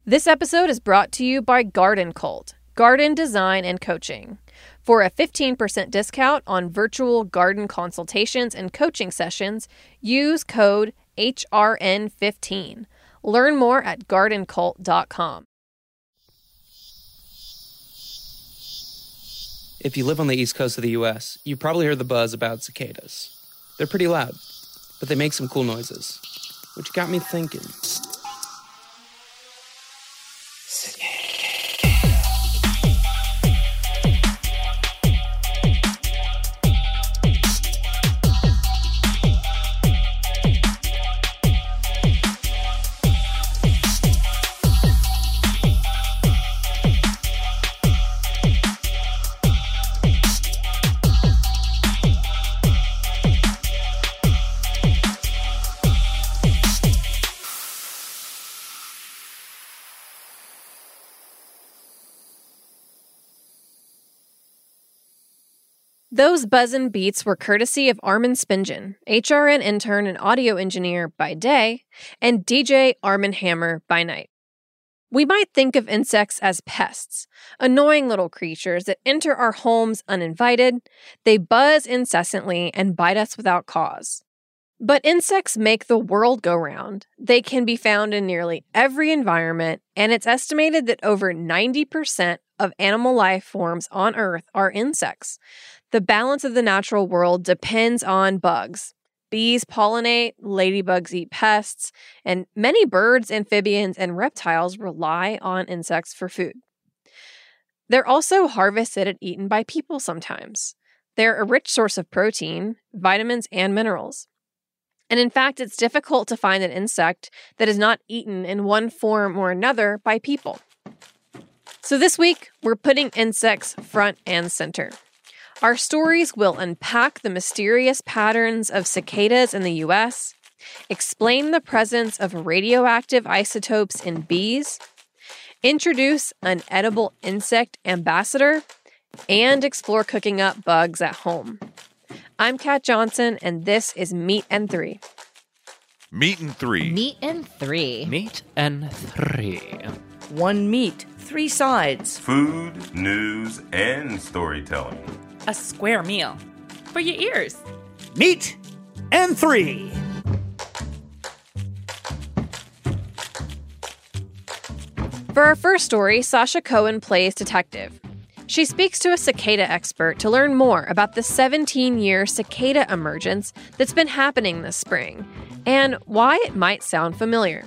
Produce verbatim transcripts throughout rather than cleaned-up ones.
This episode is brought to you by Garden Cult, garden design and coaching. For a fifteen percent discount on virtual garden consultations and coaching sessions, use code H R N fifteen. Learn more at garden cult dot com. If you live on the east coast of the U S, you've probably heard the buzz about cicadas. They're pretty loud, but they make some cool noises, which got me thinking. Those buzzin' beats were courtesy of Armin Spingen, H R N intern and audio engineer by day, and D J Armin Hammer by night. We might think of insects as pests, annoying little creatures that enter our homes uninvited. They buzz incessantly and bite us without cause. But insects make the world go round. They can be found in nearly every environment, and it's estimated that over ninety percent of animal life forms on Earth are insects. The balance of the natural world depends on bugs. Bees pollinate, ladybugs eat pests, and many birds, amphibians, and reptiles rely on insects for food. They're also harvested and eaten by people sometimes. They're a rich source of protein, vitamins, and minerals. And in fact, it's difficult to find an insect that is not eaten in one form or another by people. So this week, we're putting insects front and center. Our stories will unpack the mysterious patterns of cicadas in the U S, explain the presence of radioactive isotopes in bees, introduce an edible insect ambassador, and explore cooking up bugs at home. I'm Kat Johnson, and this is Meat and Three. Meat and Three. Meat and Three. Meat and Three. One meat, three sides. Food, news, and storytelling. A square meal for your ears. Meat and Three. For our first story, Sasha Cohen plays detective. She speaks to a cicada expert to learn more about the seventeen-year cicada emergence that's been happening this spring and why it might sound familiar.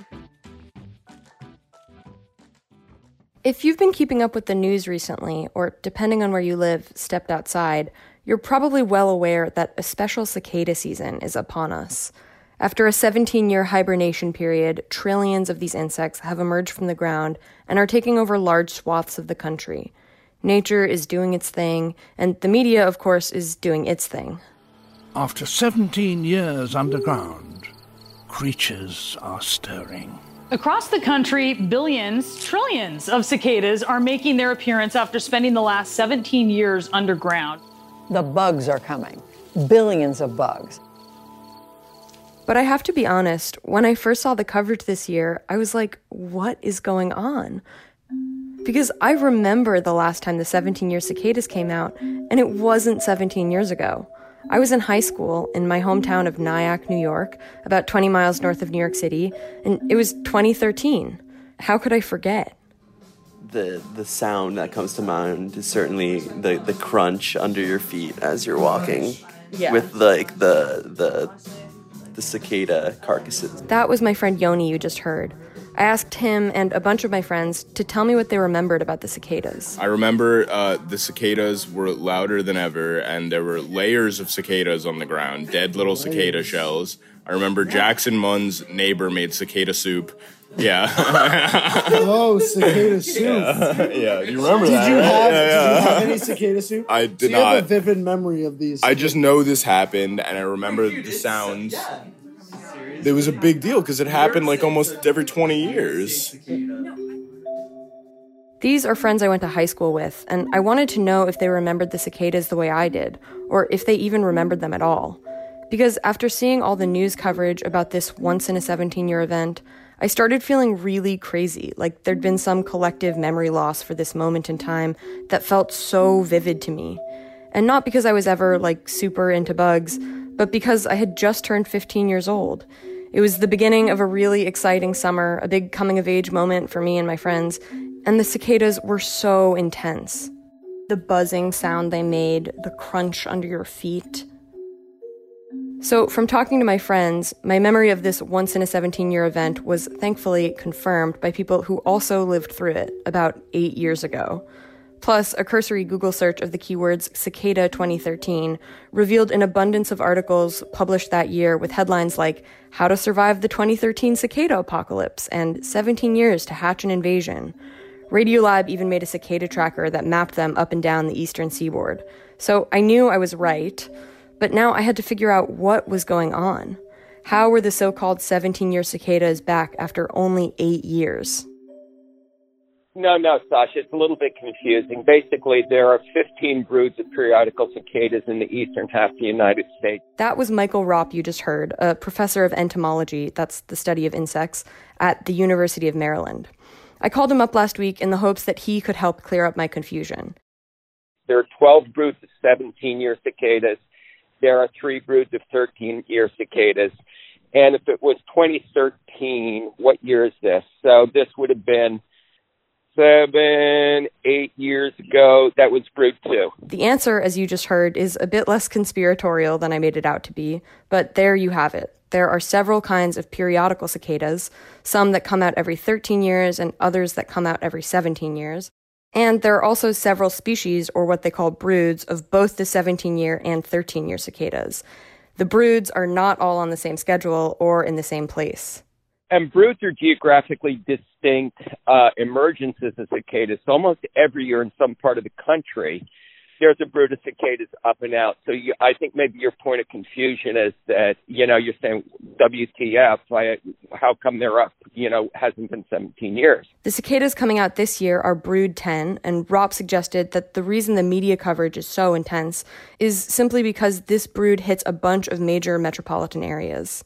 If you've been keeping up with the news recently, or depending on where you live, stepped outside, you're probably well aware that a special cicada season is upon us. After a seventeen-year hibernation period, trillions of these insects have emerged from the ground and are taking over large swaths of the country. Nature is doing its thing, and the media, of course, is doing its thing. After seventeen years underground, creatures are stirring. Across the country, billions, trillions of cicadas are making their appearance after spending the last seventeen years underground. The bugs are coming. Billions of bugs. But I have to be honest, when I first saw the coverage this year, I was like, what is going on? Because I remember the last time the seventeen-year cicadas came out, and it wasn't seventeen years ago. I was in high school in my hometown of Nyack, New York, about twenty miles north of New York City, and it was twenty thirteen. How could I forget? The the sound that comes to mind is certainly the, the crunch under your feet as you're walking, yeah. with like the the the cicada carcasses. That was my friend Yoni you just heard. I asked him and a bunch of my friends to tell me what they remembered about the cicadas. I remember uh, the cicadas were louder than ever, and there were layers of cicadas on the ground, dead little cicada shells. I remember Jackson Munn's neighbor made cicada soup. Yeah. Oh, cicada soup. Yeah, yeah. You remember did that, you right? have, yeah, yeah. Did you have any cicada soup? I did so you not. have a vivid memory of these. I just know this happened, and I remember the sounds. It was a big deal because it happened like almost every twenty years. These are friends I went to high school with, and I wanted to know if they remembered the cicadas the way I did, or if they even remembered them at all. Because after seeing all the news coverage about this once-in-a-seventeen-year event, I started feeling really crazy, like there'd been some collective memory loss for this moment in time that felt so vivid to me. And not because I was ever, like, super into bugs, but because I had just turned fifteen years old. It was the beginning of a really exciting summer, a big coming-of-age moment for me and my friends, and the cicadas were so intense. The buzzing sound they made, the crunch under your feet. So from talking to my friends, my memory of this once-in-a-seventeen-year event was thankfully confirmed by people who also lived through it about eight years ago. Plus, a cursory Google search of the keywords cicada twenty thirteen revealed an abundance of articles published that year with headlines like How to Survive the twenty thirteen Cicada Apocalypse and seventeen years to Hatch an Invasion. Radiolab even made a cicada tracker that mapped them up and down the eastern seaboard. So I knew I was right, but now I had to figure out what was going on. How were the so-called seventeen-year cicadas back after only eight years? No, no, Sasha, it's a little bit confusing. Basically, there are fifteen broods of periodical cicadas in the eastern half of the United States. That was Michael Ropp you just heard, a professor of entomology, that's the study of insects, at the University of Maryland. I called him up last week in the hopes that he could help clear up my confusion. There are twelve broods of seventeen-year cicadas. There are three broods of thirteen-year cicadas. And if it was twenty thirteen, what year is this? So this would have been seven, eight years ago. That was brood two. The answer, as you just heard, is a bit less conspiratorial than I made it out to be, but there you have it. There are several kinds of periodical cicadas, some that come out every thirteen years and others that come out every seventeen years. And there are also several species, or what they call broods, of both the seventeen-year and thirteen-year cicadas. The broods are not all on the same schedule or in the same place. And broods are geographically distinct uh, emergences of cicadas. So almost every year in some part of the country, there's a brood of cicadas up and out. So you, I think maybe your point of confusion is that, you know, you're saying W T F, I, how come they're up, you know, hasn't been seventeen years. The cicadas coming out this year are brood ten, and Ropp suggested that the reason the media coverage is so intense is simply because this brood hits a bunch of major metropolitan areas.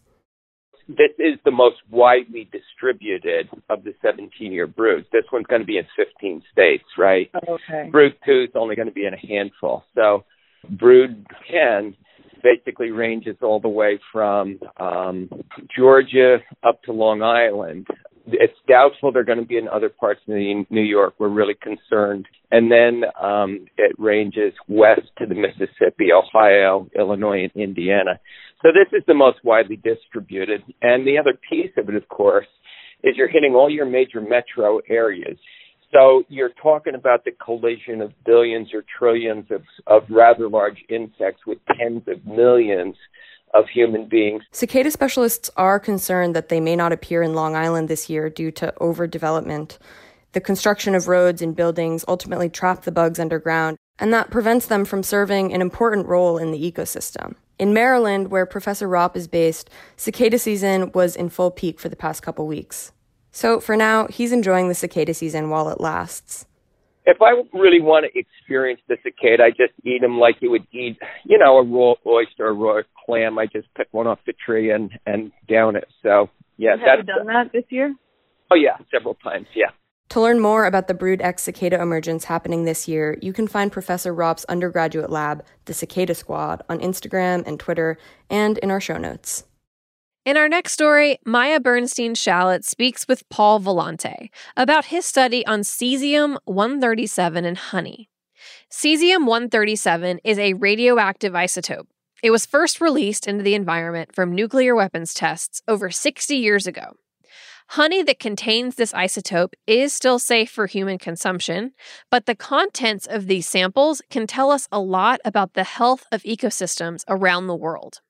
This is the most widely distributed of the seventeen-year broods. This one's going to be in fifteen states, right? Okay. Brood two is only going to be in a handful. So brood ten basically ranges all the way from um, Georgia up to Long Island. It's doubtful they're going to be in other parts of New York. We're really concerned. And then um, it ranges west to the Mississippi, Ohio, Illinois, and Indiana. So this is the most widely distributed. And the other piece of it, of course, is you're hitting all your major metro areas. So you're talking about the collision of billions or trillions of, of rather large insects with tens of millions of human beings. Cicada specialists are concerned that they may not appear in Long Island this year due to overdevelopment. The construction of roads and buildings ultimately trap the bugs underground, and that prevents them from serving an important role in the ecosystem. In Maryland, where Professor Ropp is based, cicada season was in full peak for the past couple weeks. So for now, he's enjoying the cicada season while it lasts. If I really want to experience the cicada, I just eat them like you would eat, you know, a raw oyster or a raw clam. I just pick one off the tree and, and down it. So, yeah. Have that's you done that this year? Oh, yeah, several times, yeah. To learn more about the Brood X cicada emergence happening this year, you can find Professor Ropp's undergraduate lab, the Cicada Squad, on Instagram and Twitter, and in our show notes. In our next story, Maya Bernstein-Shallot speaks with Paul Volante about his study on cesium one thirty-seven in honey. cesium one thirty-seven is a radioactive isotope. It was first released into the environment from nuclear weapons tests over sixty years ago. Honey that contains this isotope is still safe for human consumption, but the contents of these samples can tell us a lot about the health of ecosystems around the world.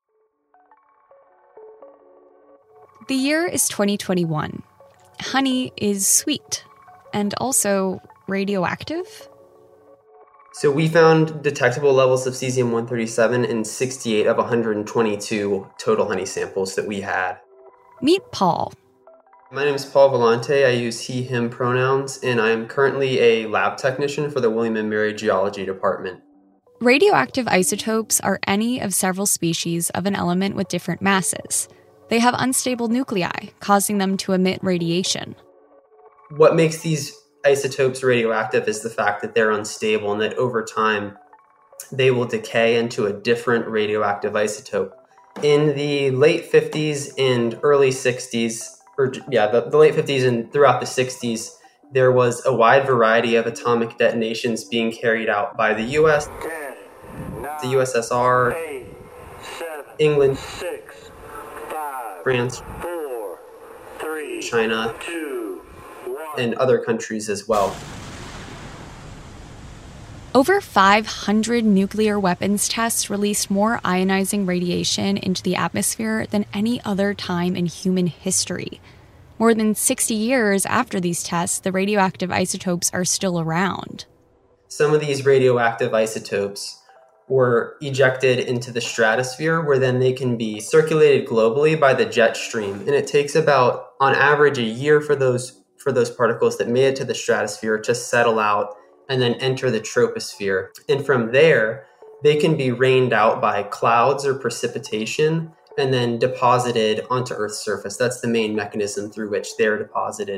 The year is twenty twenty-one. Honey is sweet and also radioactive. So we found detectable levels of cesium one thirty-seven in sixty-eight of one hundred twenty-two total honey samples that we had. Meet Paul. My name is Paul Volante. I use he, him pronouns, and I am currently a lab technician for the William and Mary Geology Department. Radioactive isotopes are any of several species of an element with different masses. They have unstable nuclei, causing them to emit radiation. What makes these isotopes radioactive is the fact that they're unstable and that over time they will decay into a different radioactive isotope. In the late fifties and early sixties, or yeah, the, the late fifties and throughout the sixties, there was a wide variety of atomic detonations being carried out by the U S, the U S S R, eight, seven, England, six, five, France, four, three, China, two, one, and other countries as well. Over five hundred nuclear weapons tests released more ionizing radiation into the atmosphere than any other time in human history. More than sixty years after these tests, the radioactive isotopes are still around. Some of these radioactive isotopes were ejected into the stratosphere, where then they can be circulated globally by the jet stream. And it takes about, on average, a year for those for those particles that made it to the stratosphere to settle out and then enter the troposphere. And from there, they can be rained out by clouds or precipitation and then deposited onto Earth's surface. That's the main mechanism through which they're deposited.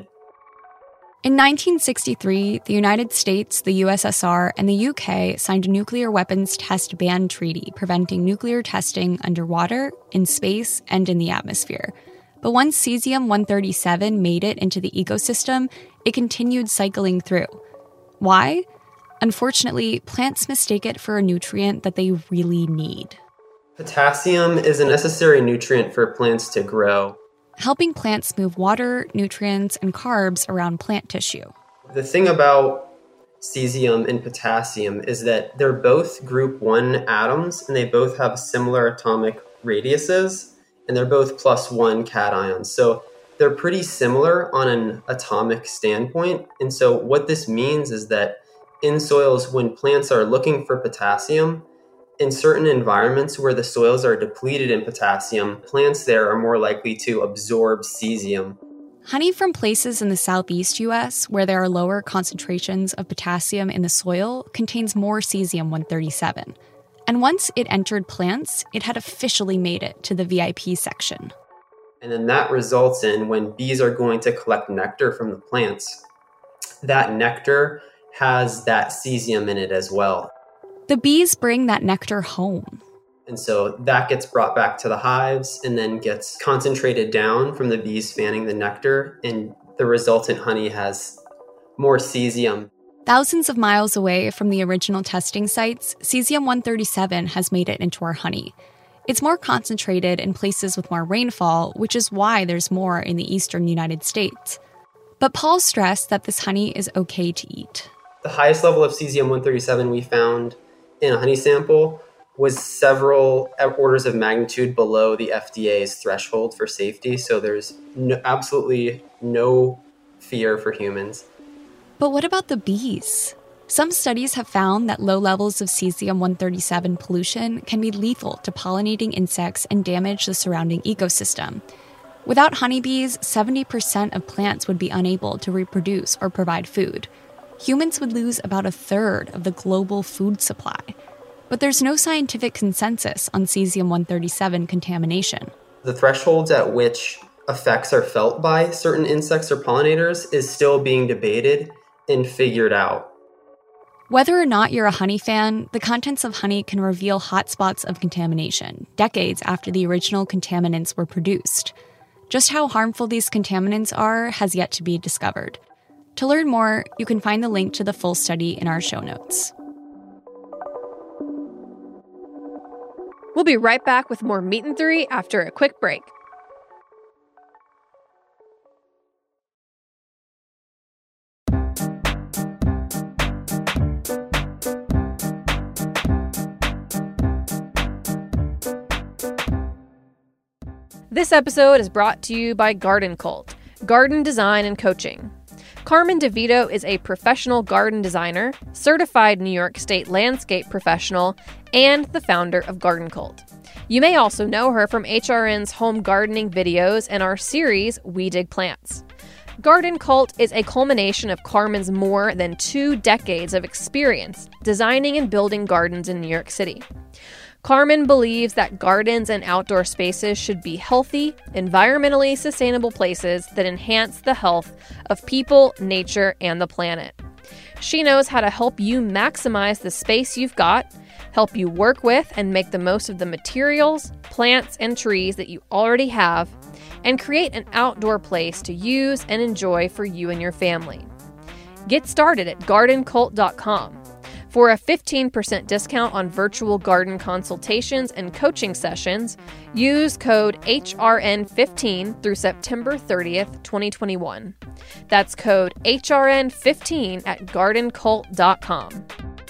In nineteen sixty-three, the United States, the U S S R, and the U K signed a nuclear weapons test ban treaty preventing nuclear testing underwater, in space, and in the atmosphere. But once cesium one thirty-seven made it into the ecosystem, it continued cycling through. Why? Unfortunately, plants mistake it for a nutrient that they really need. Potassium is a necessary nutrient for plants to grow, helping plants move water, nutrients, and carbs around plant tissue. The thing about cesium and potassium is that they're both group one atoms, and they both have similar atomic radiuses, and they're both plus one cations. So they're pretty similar on an atomic standpoint. And so what this means is that in soils, when plants are looking for potassium, in certain environments where the soils are depleted in potassium, plants there are more likely to absorb cesium. Honey from places in the southeast U S where there are lower concentrations of potassium in the soil contains more cesium one thirty-seven. And once it entered plants, it had officially made it to the V I P section. And then that results in, when bees are going to collect nectar from the plants, that nectar has that cesium in it as well. The bees bring that nectar home. And so that gets brought back to the hives and then gets concentrated down from the bees fanning the nectar, and the resultant honey has more cesium. Thousands of miles away from the original testing sites, cesium one thirty-seven has made it into our honey. It's more concentrated in places with more rainfall, which is why there's more in the eastern United States. But Paul stressed that this honey is okay to eat. The highest level of cesium one thirty-seven we found in a honey sample was several orders of magnitude below the F D A's threshold for safety, so there's no, absolutely no fear for humans. But what about the bees? Some studies have found that low levels of cesium one thirty-seven pollution can be lethal to pollinating insects and damage the surrounding ecosystem. Without honeybees, seventy percent of plants would be unable to reproduce or provide food. Humans would lose about a third of the global food supply. But there's no scientific consensus on cesium one thirty-seven contamination. The thresholds at which effects are felt by certain insects or pollinators is still being debated and figured out. Whether or not you're a honey fan, the contents of honey can reveal hotspots of contamination, decades after the original contaminants were produced. Just how harmful these contaminants are has yet to be discovered. To learn more, you can find the link to the full study in our show notes. We'll be right back with more Meat and Three after a quick break. This episode is brought to you by Garden Cult, garden design and coaching. Carmen DeVito is a professional garden designer, certified New York State landscape professional, and the founder of Garden Cult. You may also know her from H R N's home gardening videos and our series, We Dig Plants. Garden Cult is a culmination of Carmen's more than two decades of experience designing and building gardens in New York City. Carmen believes that gardens and outdoor spaces should be healthy, environmentally sustainable places that enhance the health of people, nature, and the planet. She knows how to help you maximize the space you've got, help you work with and make the most of the materials, plants, and trees that you already have, and create an outdoor place to use and enjoy for you and your family. Get started at garden cult dot com. For a fifteen percent discount on virtual garden consultations and coaching sessions, use code H R N fifteen through September thirtieth, twenty twenty-one. That's code H R N fifteen at garden cult dot com.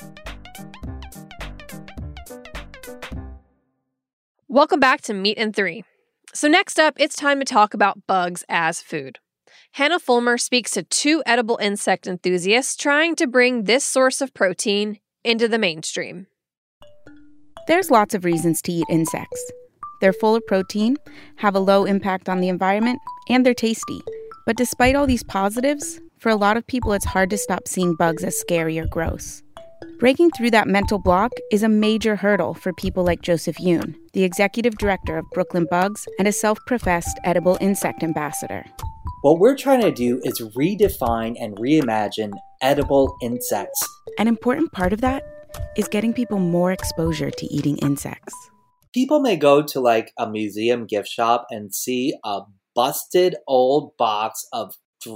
Welcome back to Meat in three. So next up, it's time to talk about bugs as food. Hannah Fulmer speaks to two edible insect enthusiasts trying to bring this source of protein into the mainstream. There's lots of reasons to eat insects. They're full of protein, have a low impact on the environment, and they're tasty. But despite all these positives, for a lot of people it's hard to stop seeing bugs as scary or gross. Breaking through that mental block is a major hurdle for people like Joseph Yoon, the executive director of Brooklyn Bugs and a self-professed edible insect ambassador. What we're trying to do is redefine and reimagine edible insects. An important part of that is getting people more exposure to eating insects. People may go to like a museum gift shop and see a busted old box of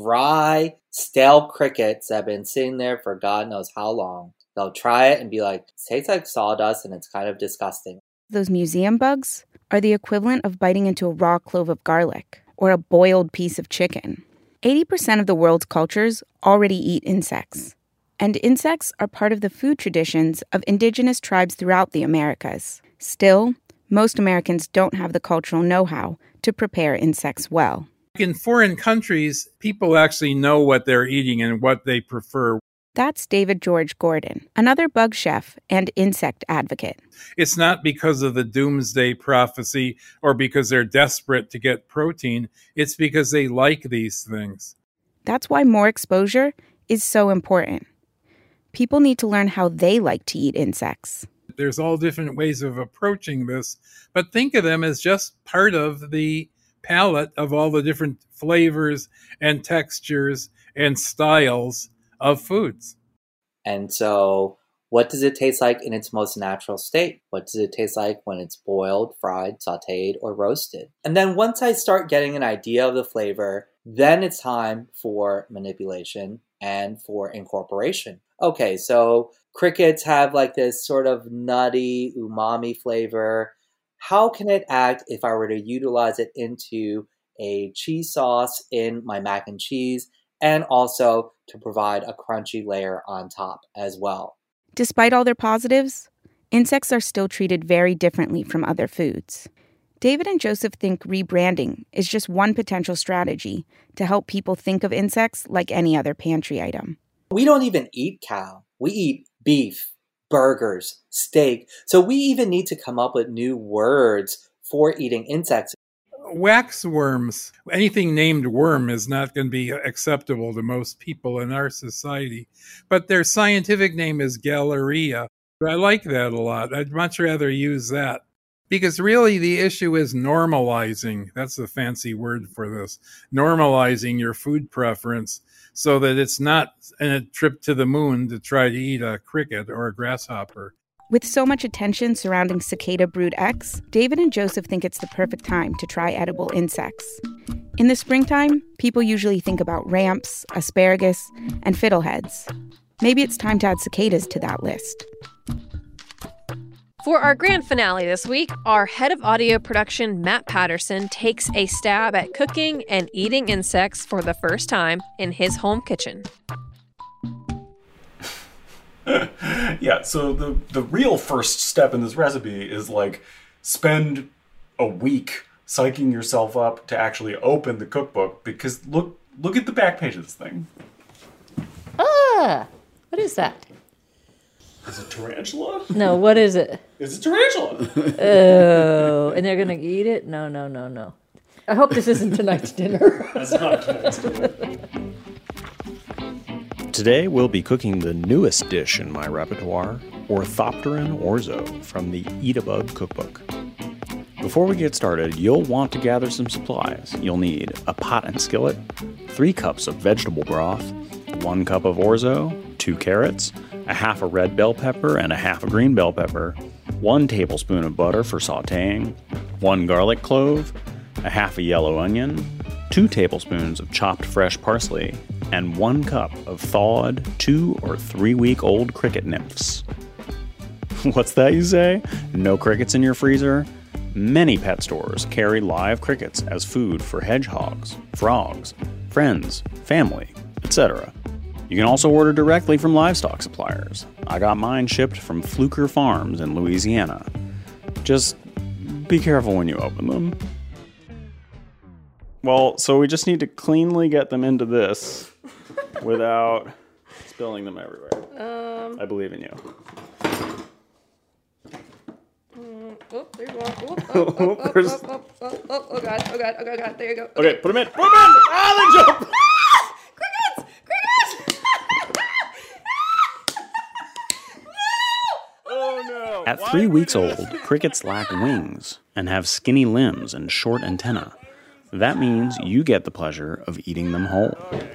dry, stale crickets that have been sitting there for God knows how long. They'll try it and be like, it tastes like sawdust and it's kind of disgusting. Those museum bugs are the equivalent of biting into a raw clove of garlic or a boiled piece of chicken. eighty percent of the world's cultures already eat insects. And insects are part of the food traditions of indigenous tribes throughout the Americas. Still, most Americans don't have the cultural know-how to prepare insects well. In foreign countries, people actually know what they're eating and what they prefer. That's David George Gordon, another bug chef and insect advocate. It's not because of the doomsday prophecy or because they're desperate to get protein. It's because they like these things. That's why more exposure is so important. People need to learn how they like to eat insects. There's all different ways of approaching this, but think of them as just part of the palette of all the different flavors and textures and styles of foods. And so what does it taste like in its most natural state? What does it taste like when it's boiled, fried, sauteed, or roasted? And then once I start getting an idea of the flavor, then it's time for manipulation and for incorporation. Okay, so crickets have like this sort of nutty umami flavor. How can it act if I were to utilize it into a cheese sauce in my mac and cheese, and also to provide a crunchy layer on top as well? Despite all their positives, insects are still treated very differently from other foods. David and Joseph think rebranding is just one potential strategy to help people think of insects like any other pantry item. We don't even eat cow. We eat beef, burgers, steak. So we even need to come up with new words for eating insects. Waxworms, anything named worm is not going to be acceptable to most people in our society. But their scientific name is Galleria. I like that a lot. I'd much rather use that. Because really the issue is normalizing. That's the fancy word for this. Normalizing your food preference so that it's not a trip to the moon to try to eat a cricket or a grasshopper. With so much attention surrounding Cicada Brood X, David and Joseph think it's the perfect time to try edible insects. In the springtime, people usually think about ramps, asparagus, and fiddleheads. Maybe it's time to add cicadas to that list. For our grand finale this week, our head of audio production, Matt Patterson, takes a stab at cooking and eating insects for the first time in his home kitchen. Yeah, so the, the real first step in this recipe is like spend a week psyching yourself up to actually open the cookbook, because look look at the back page of this thing. Ah, what is that? Is it tarantula? No, what is it? It's a tarantula. Oh, and they're going to eat it? No, no, no, no. I hope this isn't tonight's dinner. That's not tonight's dinner. Today we'll be cooking the newest dish in my repertoire, Orthopteran orzo from the Eat a Bug cookbook. Before we get started, you'll want to gather some supplies. You'll need a pot and skillet, three cups of vegetable broth, one cup of orzo, two carrots, a half a red bell pepper and a half a green bell pepper, one tablespoon of butter for sautéing, one garlic clove, a half a yellow onion, two tablespoons of chopped fresh parsley, and one cup of thawed two or three week old cricket nymphs. What's that you say? No crickets in your freezer? Many pet stores carry live crickets as food for hedgehogs, frogs, friends, family, et cetera. You can also order directly from livestock suppliers. I got mine shipped from Fluker Farms in Louisiana. Just be careful when you open them. Well, so we just need to cleanly get them into this without spilling them everywhere. Um, I believe in you. Oh, there you go. Oh, oh, oh, oh, oh, oh, oh, oh, oh, God, oh, God, oh, God, oh, God, there you go. Okay, okay put them in. Put them in! Ah, they jump! Crickets! Crickets! Oh, no! At three weeks old, crickets lack wings and have skinny limbs and short antennae. That means you get the pleasure of eating them whole.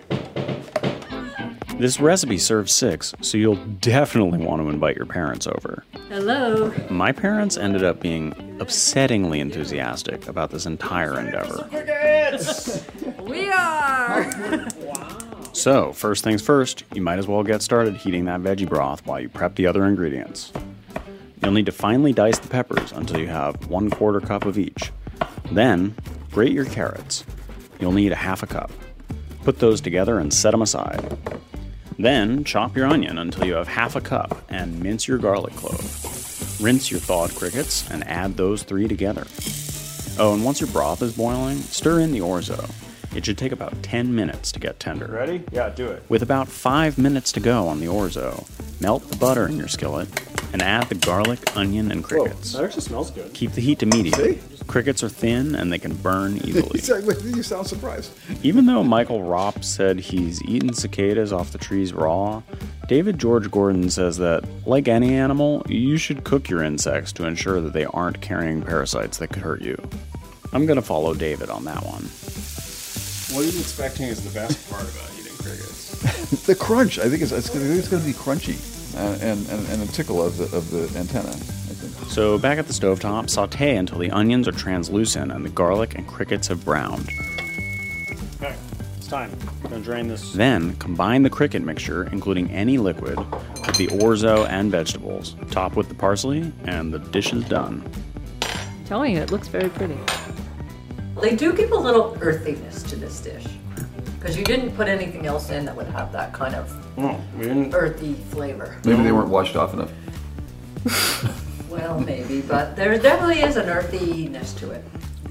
This recipe serves six, so you'll definitely want to invite your parents over. Hello. My parents ended up being upsettingly enthusiastic about this entire endeavor. We are! So, first things first, you might as well get started heating that veggie broth while you prep the other ingredients. You'll need to finely dice the peppers until you have one quarter cup of each. Then, grate your carrots. You'll need a half a cup. Put those together and set them aside. Then, chop your onion until you have half a cup and mince your garlic clove. Rinse your thawed crickets and add those three together. Oh, and once your broth is boiling, stir in the orzo. It should take about ten minutes to get tender. Ready? Yeah, do it. With about five minutes to go on the orzo, melt the butter in your skillet and add the garlic, onion, and crickets. Whoa, that actually smells good. Keep the heat to medium. See? Crickets are thin and they can burn easily. You sound surprised. Even though Michael Ropp said he's eaten cicadas off the trees raw, David George Gordon says that, like any animal, you should cook your insects to ensure that they aren't carrying parasites that could hurt you. I'm going to follow David on that one. What are you expecting is the best part about eating crickets? The crunch. I think it's, it's, it's going to be crunchy uh, and, and, and a tickle of the, of the antenna. So back at the stovetop, saute until the onions are translucent and the garlic and crickets have browned. Okay, it's time. I'm going to drain this. Then combine the cricket mixture, including any liquid, with the orzo and vegetables. Top with the parsley, and the dish is done. I'm telling you, it looks very pretty. They do give a little earthiness to this dish. Because you didn't put anything else in that would have that kind of no, we didn't. earthy flavor. Maybe they weren't washed off enough. Well, maybe, but there definitely is an earthiness to it.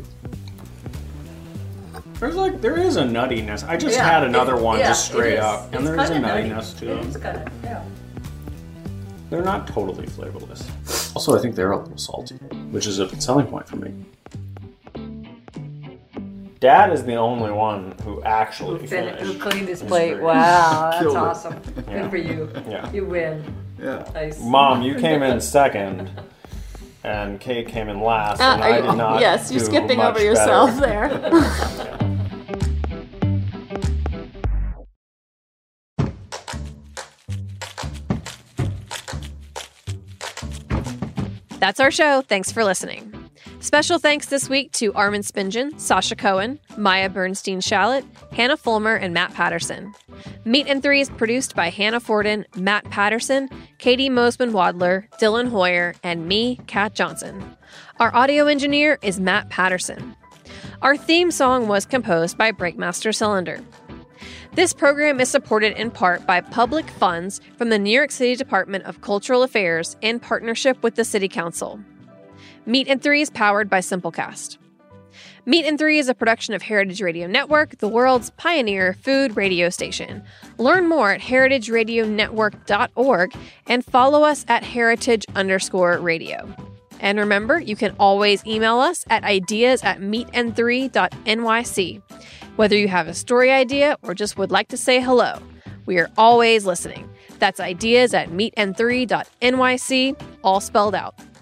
There's like, there is a nuttiness. I just yeah, had another it, one yeah, just straight is. up, and it's there's a nutty. nuttiness to them. It's kind of, yeah. They're not totally flavorless. Also, I think they're a little salty, which is a selling point for me. Dad is the only one who actually who, finished. Who cleaned his plate. Wow, that's Killed awesome. it. Good Yeah. for you. Yeah. You win. Yeah. Nice. Mom, you came in second, and Kate came in last, and Uh, I did not. yes, you're do skipping much over yourself better. there. That's our show. Thanks for listening. Special thanks this week to Armin Spingen, Sasha Cohen, Maya Bernstein-Shallot, Hannah Fulmer, and Matt Patterson. Meat and Three is produced by Hannah Forden, Matt Patterson, Katie Mosman-Wadler, Dylan Hoyer, and me, Kat Johnson. Our audio engineer is Matt Patterson. Our theme song was composed by Breakmaster Cylinder. This program is supported in part by public funds from the New York City Department of Cultural Affairs in partnership with the City Council. Meat and Three is powered by Simplecast. Meat and Three is a production of Heritage Radio Network, the world's pioneer food radio station. Learn more at heritage radio network dot org and follow us at heritage underscore radio. And remember, you can always email us at ideas at meat and three dot n y c. Whether you have a story idea or just would like to say hello, we are always listening. That's ideas at meet n three dot n y c, all spelled out.